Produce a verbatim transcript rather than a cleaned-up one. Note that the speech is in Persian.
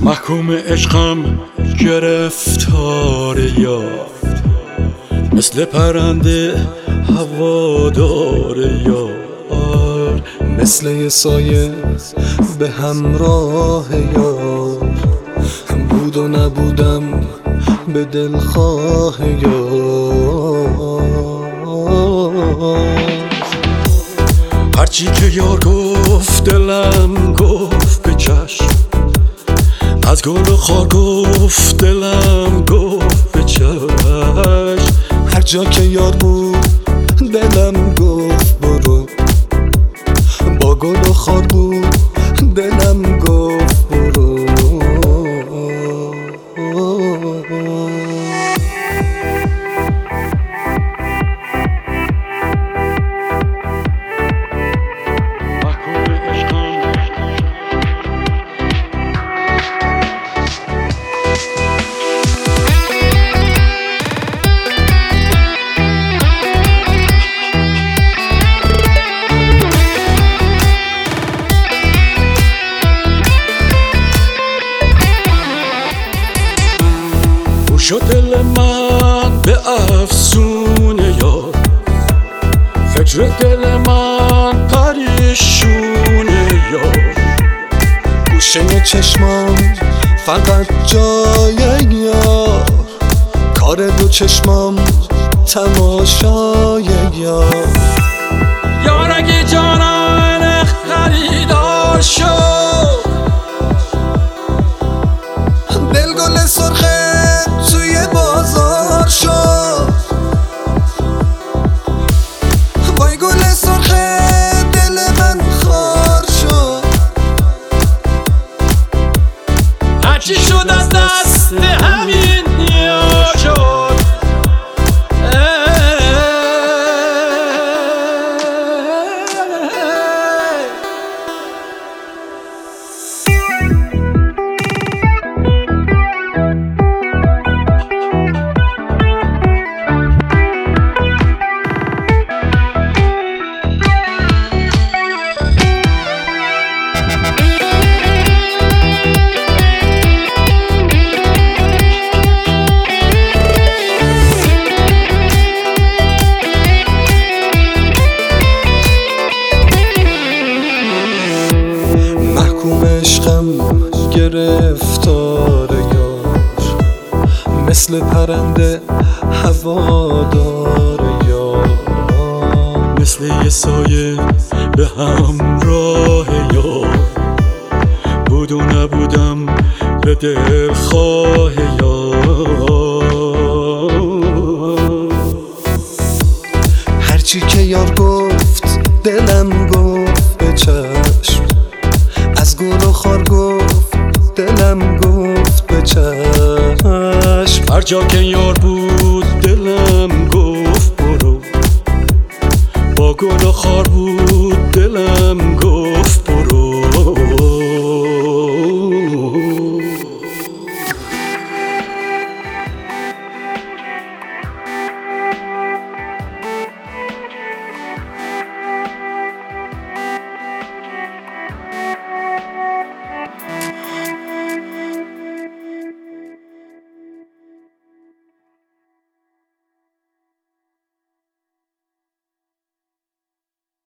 محکوم عشقم گرفتار یار، مثل پرنده هوادار یار، مثل یه سایه به همراه یار، بود و نبودم به دلخواه یار. هرچی که یار گفت دلم گفت به چشم، از گل و خار گفت دلم گفت به چشم. هر جا که یار بود دلم گفت برو، با گل و خار بود دلم گفت برو. شد دل من به افسون یار، فکر دل من پریشون یار. گوشه چشمام فقط جای یار، کار دو چشمام تماشای یار. یار اگه جانان خریدار شد، دل گل سرخه توی بازار شد. وای گل سرخه دل من خار شد. هرچی شد از دست همین یار شد. عشقم گرفتار یار، مثل پرنده هوادار یار، مثل یه سایه به همراه یار، بود و نبودم به دلخواه یار. هرچی که یار گفت دلم گفت به چشم، از گل و خار گفت دلم گفت به چشم. هر جا که یار بود دلم گفت برو، با گل و خار بود دلم گفت برو.